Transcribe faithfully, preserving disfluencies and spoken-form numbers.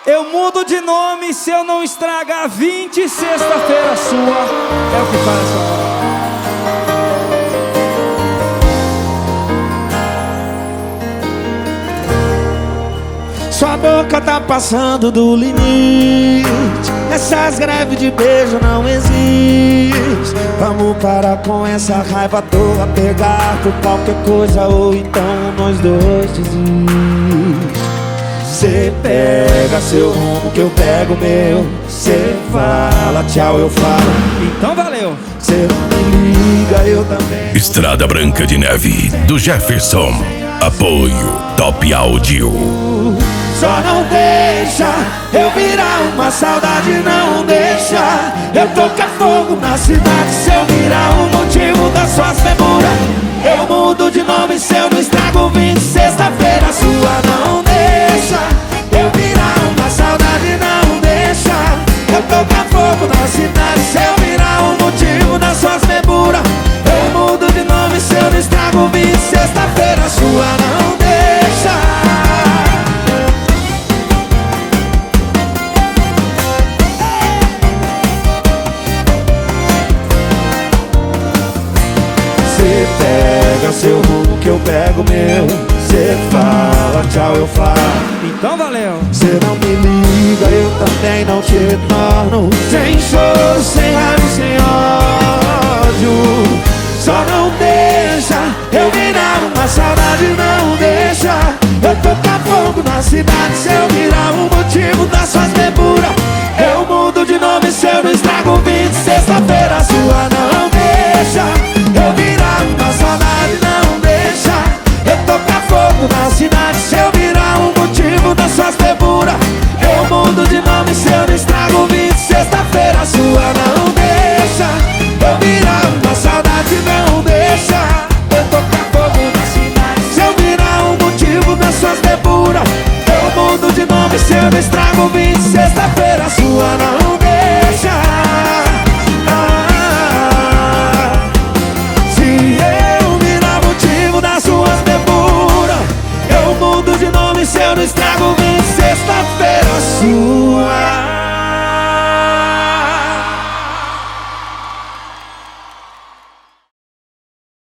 Eu mudo de nome se eu não estragar vinte sexta-feira sua. É o que faz sua boca tá passando do limite. Essas greves de beijo não existem. Vamos parar com essa raiva à toa, pegar por qualquer coisa, ou então nós dois desistimos. Cê pega seu rumo que eu pego o meu. Cê fala tchau, eu falo então valeu. Cê não me liga, eu também. Estrada Branca de Neve, do Jefferson. Apoio Top Áudio. Só não deixa eu virar uma saudade, não deixa eu tocar fogo na cidade. Se eu virar o motivo das suas demoras, eu mudo de nome se eu não estrago vinte sexta-feira sua. Não deixa eu virar uma saudade, não deixa eu tocar fogo na cidade. Se eu virar o motivo das suas demoras, eu mudo de nome se eu não estrago vinte sexta-feira sua. Não deixa. Cê pega seu rumo que eu pego o meu. Cê fala tchau, eu falo então valeu. Cê não me liga, eu também não te torno. Sem choro, sem raiva, sem ódio. Só não deixa eu virar uma saudade, não deixa eu tocar fogo na cidade. Se eu virar o motivo das suas demoras, eu mudo de nome se eu não estrago vinte sexta-feira sua. Não deixa eu virar uma saudade, não deixa eu tocar fogo na cidade. Se eu virar o motivo das suas demoras, eu mudo de nome se eu não estrago vinte sexta-feira sua. Não deixa eu virar uma saudade, não deixa eu tocar fogo na cidade. Se eu virar o motivo das suas demoras, eu mudo de nome se eu não estrago vinte sexta-feira sua. Não deixa. Se eu não estrago